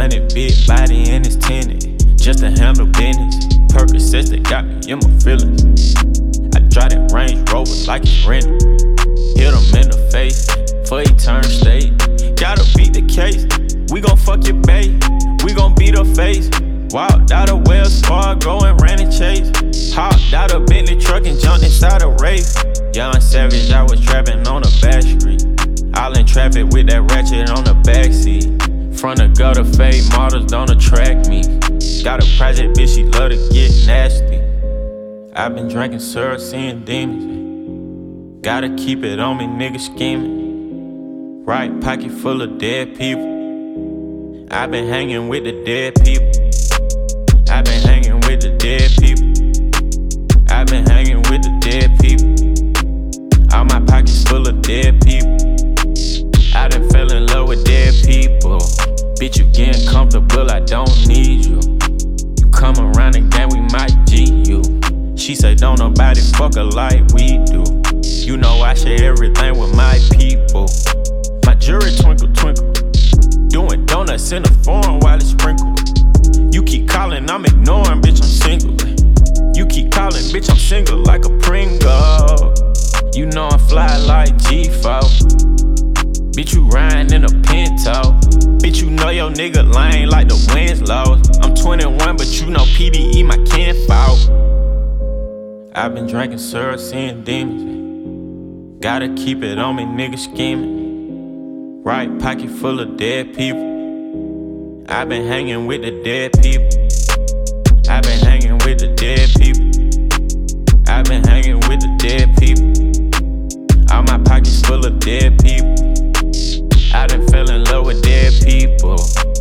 600, big body and it's tinted, just to handle business. Percocets that got me in my feelings. I drive that Range Rover like it's rented. Hit him in the face, before he turn state. Gotta beat the case, we gon' fuck your bae. We gon' beat her face. Walked out of Wells Fargo and ran and chase. Hopped out of Bentley truck and jumped inside a race. Young Savage, I was trapping on a back street. All in traffic with that ratchet on the backseat. Front of gutter fade models don't attract me. Got a project bitch, she love to get nasty. I been drinking syrup, seeing demons. Gotta keep it on me, nigga scheming. Right pocket full of dead people. I been hanging with the dead people. I been hanging with the dead people. I been hanging with the dead people. All my pockets full of dead people. I done fell in love with dead people. Bitch, you getting comfortable, I don't need you. You come around again, we might G you. She say don't nobody fuck her like we do. You know I share everything with my people. My jewelry twinkle twinkle. Doing donuts in the foreign while it's sprinkled. You keep calling, I'm ignoring, bitch, I'm single. You keep calling, bitch, I'm single like a Pringle. You know I'm fly like G4. Bitch, you riding in a Pinto. Bitch, you know your nigga lame like the Winslows. I'm 21, but you know PDE my kinfolk. I've been drinking syrup, seeing demons. Gotta keep it on me, nigga scheming. Right pocket full of dead people. I've been hanging with the dead people. I've been hanging with the dead people. I've been hanging with the dead people. All my pockets full of dead people. I done fell in love with dead people.